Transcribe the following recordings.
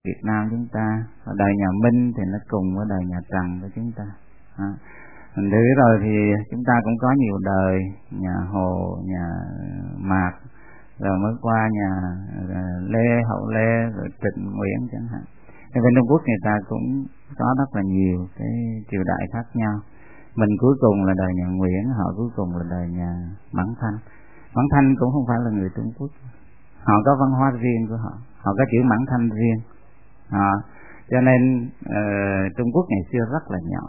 Việt Nam chúng ta. Và đời nhà Minh thì nó cùng với đời nhà Trần của chúng ta. Thành thử rồi thì chúng ta cũng có nhiều đời, nhà Hồ, nhà Mạc, rồi mới qua nhà Lê, Hậu Lê, rồi Trịnh, Nguyễn chẳng hạn. Thì bên Trung Quốc người ta cũng có rất là nhiều cái triều đại khác nhau. Mình cuối cùng là đời nhà Nguyễn, họ cuối cùng là đời nhà Mãn Thanh. Mãn Thanh cũng không phải là người Trung Quốc, họ có văn hóa riêng của họ, họ có chữ Mãn Thanh riêng. Cho nên Trung Quốc ngày xưa rất là nhỏ,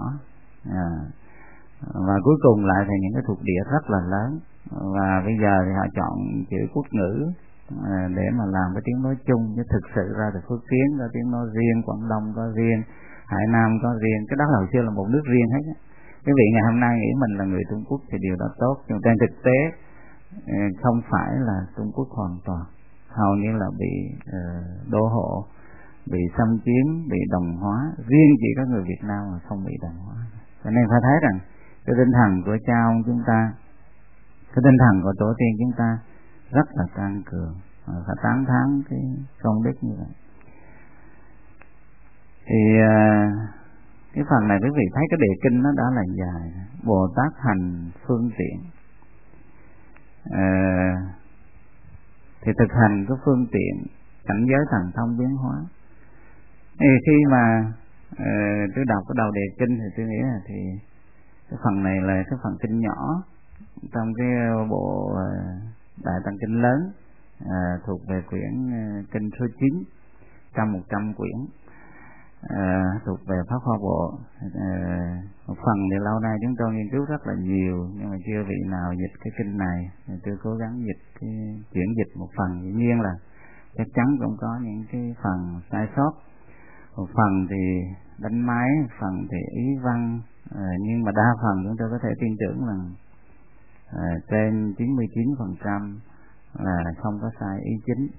và cuối cùng lại thì những cái thuộc địa rất là lớn. Và bây giờ thì họ chọn chữ quốc ngữ để mà làm cái tiếng nói chung, chứ thực sự ra thì Phước Kiến có tiếng nói riêng, Quảng Đông có riêng, Hải Nam có riêng. Cái đó là hồi xưa là một nước riêng hết. Cái vị ngày hôm nay nghĩ mình là người Trung Quốc thì điều đó tốt, nhưng trên thực tế không phải là Trung Quốc hoàn toàn, hầu như là bị đô hộ, bị xâm chiếm, bị đồng hóa. Riêng chỉ có người Việt Nam mà không bị đồng hóa. Cho nên phải thấy rằng cái tinh thần của cha ông chúng ta, cái tinh thần của tổ tiên chúng ta rất là tăng cường, phải tán thán cái công đức như vậy. Thì cái phần này quý vị thấy cái đề kinh nó đã là dài. Bồ Tát hành phương tiện, thì thực hành cái phương tiện cảnh giới thần thông biến hóa. Thì khi mà tôi đọc cái đầu đề kinh thì tôi nghĩ là thì cái phần này là cái phần kinh nhỏ trong cái bộ Đại Tạng Kinh lớn, thuộc về quyển kinh số 9 trong 100 quyển, thuộc về Pháp Hoa Bộ. Một phần thì lâu nay chúng tôi nghiên cứu rất là nhiều, nhưng mà chưa vị nào dịch cái kinh này. Tôi cố gắng chuyển dịch một phần. Dĩ nhiên là chắc chắn cũng có những cái phần sai sót, một phần thì đánh máy, một phần thì ý văn, nhưng mà đa phần chúng tôi có thể tin tưởng rằng trên 99% là không có sai ý chính.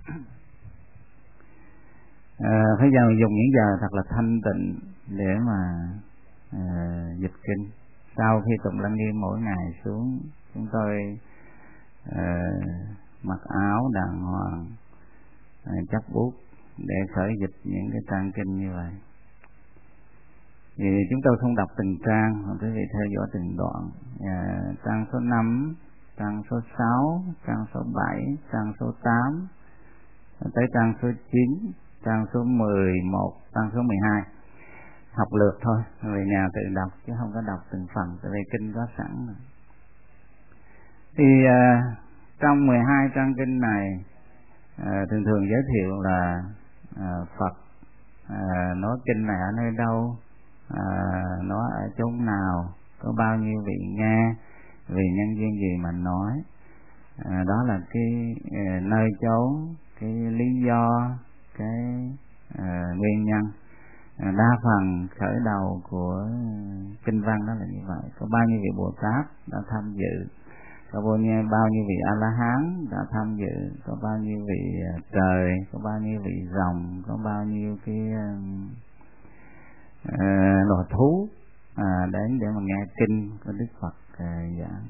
Bây giờ dùng những giờ thật là thanh tịnh để mà dịch kinh. Sau khi tụng Lăng Nghiêm mỗi ngày xuống, chúng tôi mặc áo đàng hoàng, chấp bút để khởi dịch những cái trang kinh như vậy. Thì chúng tôi không đọc từng trang, mà quý vị theo dõi từng đoạn. Trang số 5, trang số 6, trang số 7, trang số 8, tới trang số 9, trang số 11, trang số 12. Học lượt thôi, về nhà tự đọc chứ không có đọc từng phần, tại vì kinh có sẵn rồi. Thì trong 12 trang kinh này thường thường giới thiệu là Phật nói kinh này ở nơi đâu, nói ở chốn nào, có bao nhiêu vị nghe, vì nhân duyên gì mà nói. Đó là cái nơi chốn, cái lý do, cái nguyên nhân. Đa phần khởi đầu của kinh văn đó là như vậy. Có bao nhiêu vị Bồ Tát đã tham dự, có bao nhiêu vị A La Hán đã tham dự, có bao nhiêu vị trời, có bao nhiêu vị rồng, có bao nhiêu cái loài thú đến để mà nghe kinh của Đức Phật giảng.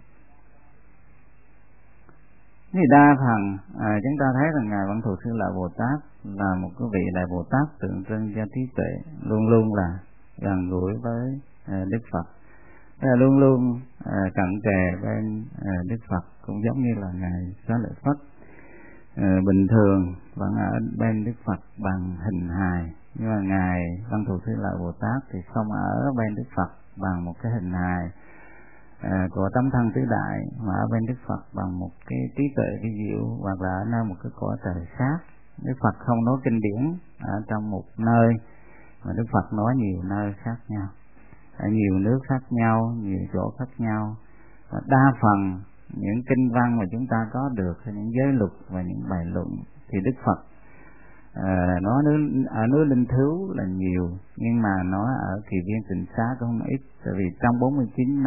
Thì đa phần chúng ta thấy rằng Ngài Văn Thù Sư Lợi Bồ Tát là một cái vị Đại Bồ Tát tượng trưng cho trí tuệ, luôn luôn là gần gũi với Đức Phật, luôn luôn cận kề bên Đức Phật, cũng giống như là Ngài Xá Lợi Phất bình thường vẫn ở bên Đức Phật bằng hình hài, nhưng mà Ngài Văn Thù Sư Lợi Bồ Tát thì không ở bên Đức Phật bằng một cái hình hài của tấm thân tứ đại, mà ở bên Đức Phật bằng một cái trí tuệ vi diệu, hoặc là ở nơi một cái cõi trời khác. Đức Phật không nói kinh điển ở trong một nơi, mà Đức Phật nói nhiều nơi khác nhau, ở nhiều nước khác nhau, nhiều chỗ khác nhau. Và đa phần những kinh văn mà chúng ta có được, những giới luật và những bài luận, thì Đức Phật nói ở núi Linh Thứu là nhiều, nhưng mà nói ở Kỳ Viên Tịnh Xá cũng không ít. Tại vì trong 49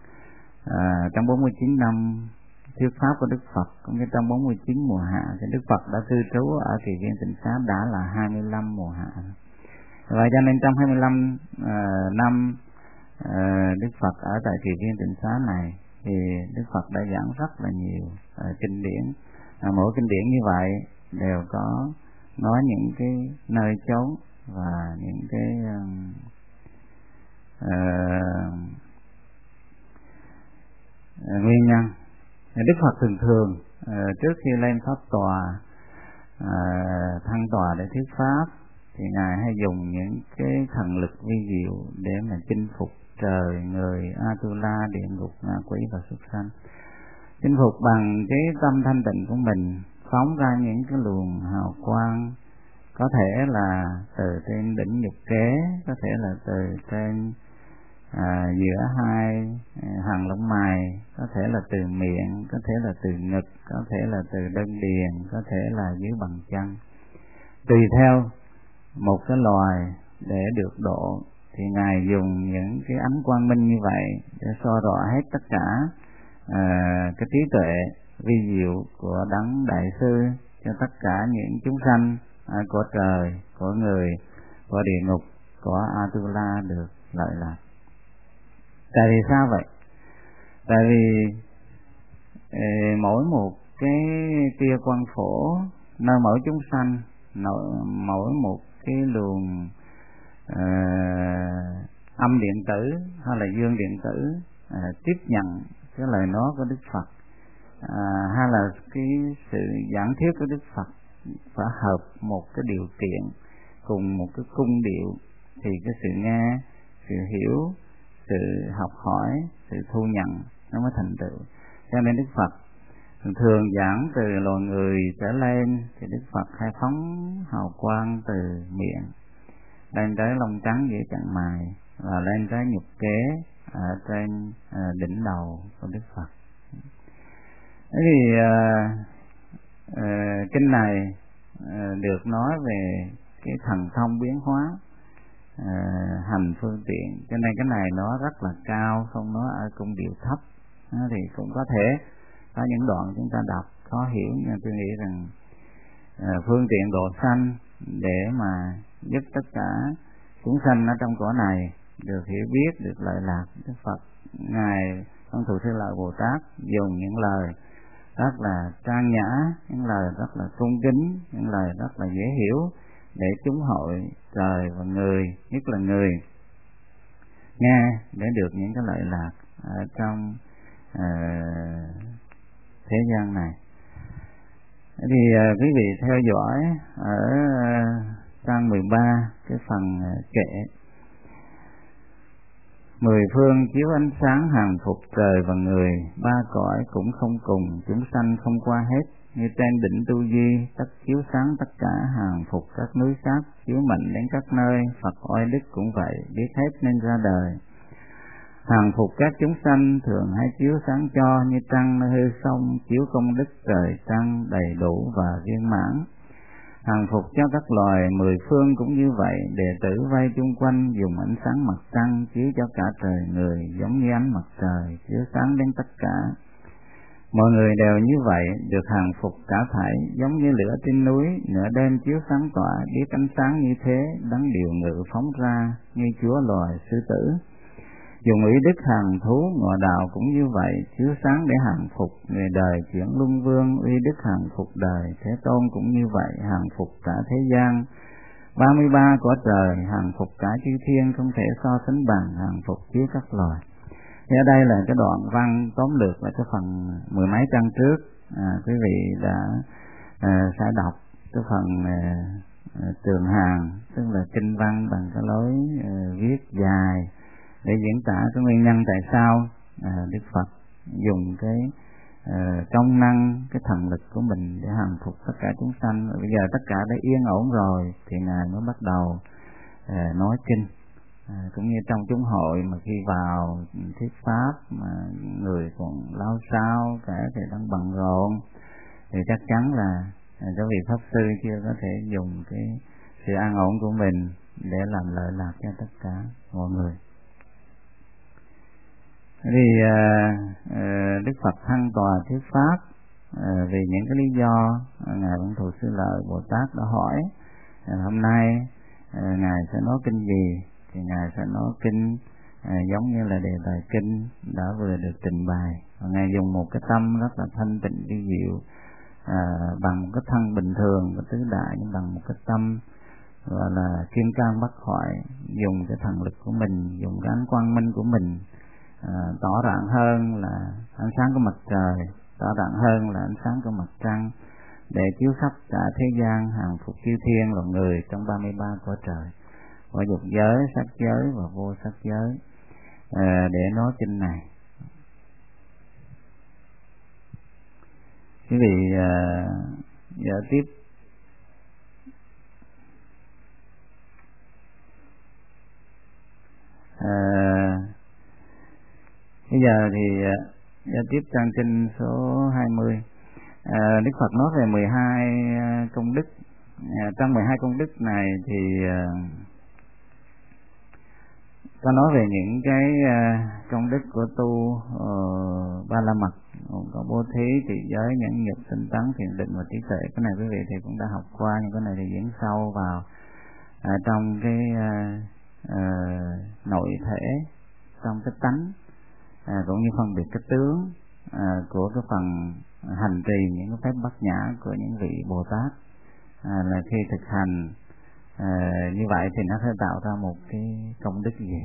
năm thuyết pháp của Đức Phật, cũng như trong 49 mùa hạ, thì Đức Phật đã cư trú ở Kỳ Viên Tịnh Xá đã là 25 mùa hạ. Vậy cho nên trong 25 năm Đức Phật ở tại Kỳ Viên Tịnh Xá này, thì Đức Phật đã giảng rất là nhiều kinh điển. Mỗi kinh điển như vậy đều có nói những cái nơi chốn và những cái nguyên nhân. Đức Phật thường trước khi lên pháp tòa, thăng tòa để thuyết pháp, thì ngài hay dùng những cái thần lực vi diệu để mà chinh phục trời, người, Atula, địa ngục, ngạ quỷ và súc sanh. Chinh phục bằng cái tâm thanh tịnh của mình, phóng ra những cái luồng hào quang, có thể là từ trên đỉnh nhục kế, có thể là từ trên giữa hai hàng lông mày, có thể là từ miệng, có thể là từ ngực, có thể là từ đơn điền, có thể là dưới bằng chân. Tùy theo một cái loài để được độ thì ngài dùng những cái ánh quang minh như vậy để soi rõ hết tất cả cái trí tuệ vi diệu của đấng đại sư cho tất cả những chúng sanh của trời, của người, của địa ngục, của Atula được lợi lạc. Tại vì sao vậy? Tại vì mỗi một cái tia quang phổ nơi mỗi chúng sanh, mỗi một cái luồng âm điện tử hay là dương điện tử tiếp nhận cái lời nói của Đức Phật, hay là cái sự giảng thuyết của Đức Phật phải hợp một cái điều kiện cùng một cái cung điệu, thì cái sự nghe, sự hiểu, sự học hỏi, sự thu nhận nó mới thành tựu. Cho nên Đức Phật thường giảng từ loài người trở lên thì Đức Phật hay phóng hào quang từ miệng lên tới lông trắng giữa chặng mày và lên tới nhục kế ở trên đỉnh đầu của Đức Phật. Thế thì kinh này được nói về cái thần thông biến hóa hành phương tiện, cho nên cái này nó rất là cao, không nói ở cung điệu thấp. Thì cũng có thể có những đoạn chúng ta đọc khó hiểu, nhưng tôi nghĩ rằng phương tiện độ sanh để mà giúp tất cả chúng sanh ở trong cõi này được hiểu biết, được lợi lạc. Đức Phật ngài Văn Thù Sư Lợi Bồ Tát dùng những lời rất là trang nhã, những lời rất là cung kính, những lời rất là dễ hiểu để chúng hội trời và người, nhất là người, nghe để được những cái lợi lạc ở trong thế gian này. Thì quý vị theo dõi ở trang 13 cái phần kệ: 10 phương chiếu ánh sáng hàng phục trời và người, ba cõi cũng không cùng, chúng sanh không qua hết. Như trên đỉnh Tu Di, tất chiếu sáng tất cả, hàng phục các núi sát, chiếu mạnh đến các nơi. Phật oai đức cũng vậy, biết hết nên ra đời. Hàng phục các chúng sanh, thường hay chiếu sáng cho, như trăng nơi hư không, chiếu công đức trời trăng đầy đủ và viên mãn. Hàng phục cho các loài 10 phương cũng như vậy, đệ tử vây chung quanh, dùng ánh sáng mặt trăng chiếu cho cả trời người, giống như ánh mặt trời chiếu sáng đến tất cả. Mọi người đều như vậy, được hàng phục cả thảy, giống như lửa trên núi, nửa đêm chiếu sáng tỏa, biết ánh sáng như thế, đấng điều ngự phóng ra, như chúa loài sư tử. Dùng ý đức hàng thú, ngọ đạo cũng như vậy, chiếu sáng để hàng phục người đời chuyển luân vương, uy đức hàng phục đời, Thế Tôn cũng như vậy, hàng phục cả thế gian. 33 cõi trời, hàng phục cả chư thiên, không thể so sánh bằng, hàng phục chiếu các loài. Thì ở đây là cái đoạn văn tóm lược là cái phần 10 mấy trang trước. Quý vị đã sẽ đọc cái phần tường hàng, tức là kinh văn bằng cái lối viết dài để diễn tả cái nguyên nhân tại sao Đức Phật dùng cái công năng, cái thần lực của mình để hàng phục tất cả chúng sanh. Bây giờ tất cả đã yên ổn rồi thì ngài mới bắt đầu nói kinh. Cũng như trong chúng hội mà khi vào thuyết pháp mà người còn lao xao, cả thì đang bận rộn, thì chắc chắn là các vị pháp sư chưa có thể dùng cái sự an ổn của mình để làm lợi lạc cho tất cả mọi người. Thì Đức Phật thăng tòa thuyết pháp vì những cái lý do ngài Văn Thù Sư Lợi Bồ Tát đã hỏi. Hôm nay ngài sẽ nói kinh gì? Thì ngài sẽ nói kinh giống như là đề bài kinh đã vừa được trình bày, và ngài dùng một cái tâm rất là thanh tịnh vi diệu, bằng một cái thân bình thường của tứ đại, nhưng bằng một cái tâm gọi là kim cang bất hoại, dùng cái thần lực của mình, dùng cái ánh quang minh của mình, tỏ rạng hơn là ánh sáng của mặt trời, tỏ rạng hơn là ánh sáng của mặt trăng, để chiếu khắp cả thế gian, hàng phục chư thiên và người trong 33 cõi trời, và dục giới, sắc giới và vô sắc giới, để nói kinh này. Quý vị giờ tiếp bây giờ thì giờ tiếp trang kinh số 20. Đức Phật nói về 12 công đức. Trong 12 công đức này thì có nói về những cái công đức của tu Ba La Mật, có bố thí, trì giới, nhẫn nhục, tinh tấn, thiền định và trí tuệ. Cái này quý vị thì cũng đã học qua, nhưng cái này thì diễn sâu vào trong cái nội thể, trong cái tánh, cũng như phân biệt cái tướng của cái phần hành trì những cái phép bát nhã của những vị Bồ Tát. Là khi thực hành như vậy thì nó sẽ tạo ra một cái công đức gì.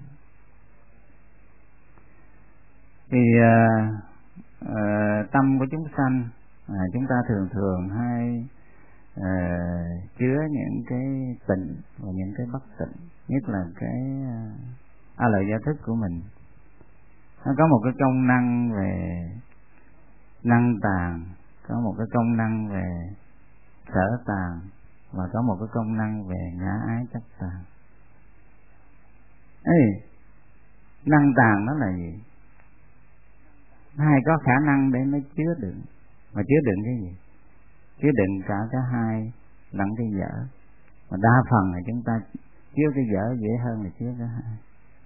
Thì tâm của chúng sanh, chúng ta thường hay chứa những cái tịnh và những cái bất tịnh, nhất là cái lợi gia thức của mình. Nó có một cái công năng về năng tàng, có một cái công năng về sở tàng, và có một cái công năng về ngã ái chấp tàng. Năng tàng nó là gì? Hai có khả năng để nó chứa đựng. Mà chứa đựng cái gì? Chứa đựng cả hai lẫn cái dở. Mà đa phần là chúng ta chứa cái dở dễ hơn là chứa cái hai.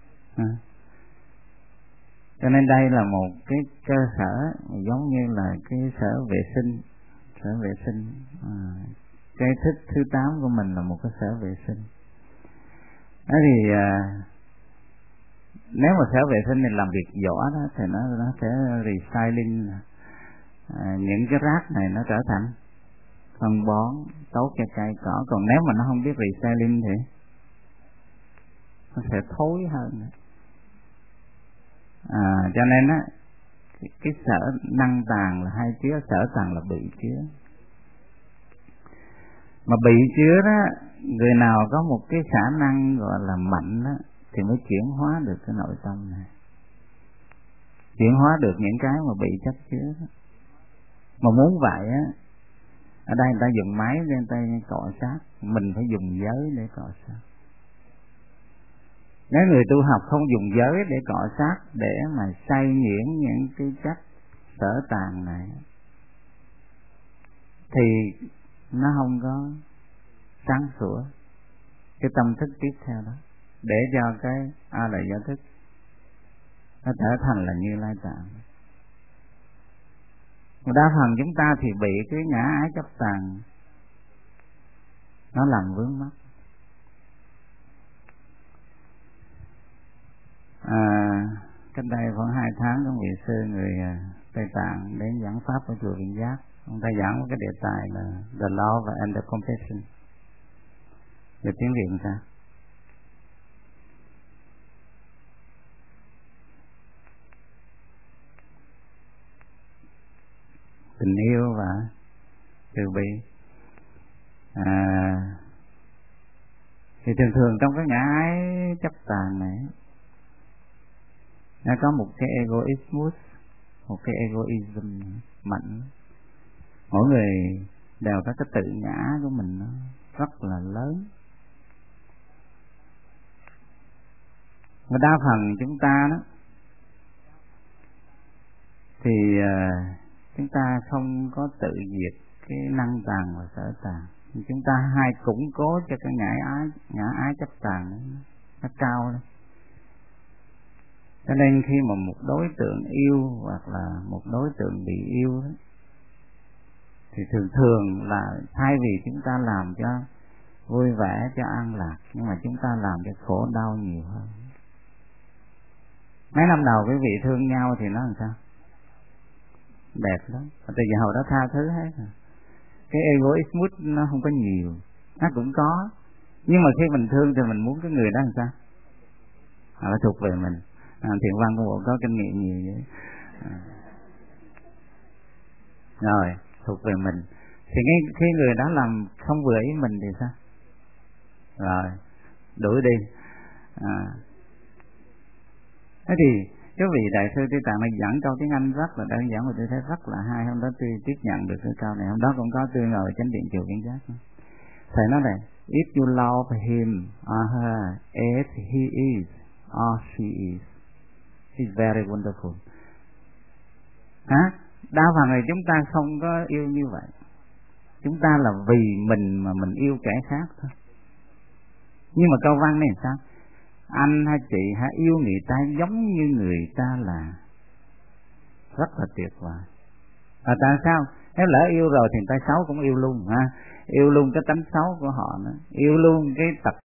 Cho nên đây là một cái cơ sở giống như là cái sở vệ sinh. Sở vệ sinh, cái thức thứ 8 của mình là một cái sở vệ sinh. Thế thì nếu mà sở vệ sinh này làm việc giỏi đó, thì nó sẽ recycling những cái rác này, nó trở thành phân bón tốt cho cây cỏ. Còn nếu mà nó không biết recycling thì nó sẽ thối hơn. Cho nên á, cái sở năng tàng là hai chứa, sở tàng là bị chứa. Mà bị chứa đó, người nào có một cái khả năng gọi là mạnh đó, thì mới chuyển hóa được cái nội tâm này, chuyển hóa được những cái mà bị chấp chứa đó. Mà muốn vậy á, ở đây người ta dùng máy để người ta cọ sát, mình phải dùng giới để cọ sát. Nếu người tu học không dùng giới để cọ sát, để mà xay nhuyễn những cái chất sở tàng này, thì nó không có sáng sủa cái tâm thức tiếp theo đó, để cho cái lợi gia thức nó trở thành là Như Lai Tạng. Mà đa phần chúng ta thì bị cái ngã ái chấp tàng nó làm vướng mắc. Cách đây khoảng 2 tháng có vị sư người Tây Tạng đến giảng pháp ở chùa Viện Giác. Ông ta giảng một cái đề tài là The Love and the Compassion. Về tiếng Việt sao? Tình yêu và từ bi. Thì thường trong cái ngã ái chấp tàng này, nó có một cái egoismus, một cái egoism mạnh. Mỗi người đều có cái tự ngã của mình nó rất là lớn. Và đa phần chúng ta đó thì chúng ta không có tự diệt cái năng tàng và sở tàng. Chúng ta hay củng cố cho cái ngã ái chấp tàng nó cao lên. Cho nên khi mà một đối tượng yêu hoặc là một đối tượng bị yêu đó, thì thường là thay vì chúng ta làm cho vui vẻ, cho an lạc, nhưng mà chúng ta làm cho khổ đau nhiều hơn. Mấy năm đầu quý vị thương nhau thì nó làm sao? đẹp lắm. Tại vì hồi đó tha thứ hết rồi. Cái egoism nó không có nhiều, nó cũng có, nhưng mà khi mình thương thì mình muốn cái người đó làm sao nó thuộc về mình. Thiện Văn của bộ có kinh nghiệm nhiều vậy. Rồi thuộc về mình thì khi người đó làm không vừa ý mình thì sao? Rồi đuổi đi. Thế thì cái vị đại sư Tây Tạng này giảng câu tiếng Anh rất là đơn giản và tôi thấy rất là hay. Hôm đó tôi tiếp nhận được cái câu này. Hôm đó cũng có tôi ngồi chánh điện chùa Kiến Giác. Thầy nói này: if you love him or her as he is or she is, it's very wonderful. Đa phần này chúng ta không có yêu như vậy. Chúng ta là vì mình mà mình yêu kẻ khác thôi. Nhưng mà câu văn này sao? Anh hay chị hãy yêu người ta giống như người ta là, rất là tuyệt vời. Tại sao? Nếu lỡ yêu rồi thì người ta xấu cũng yêu luôn ha. Yêu luôn cái tánh xấu của họ nữa, yêu luôn cái tật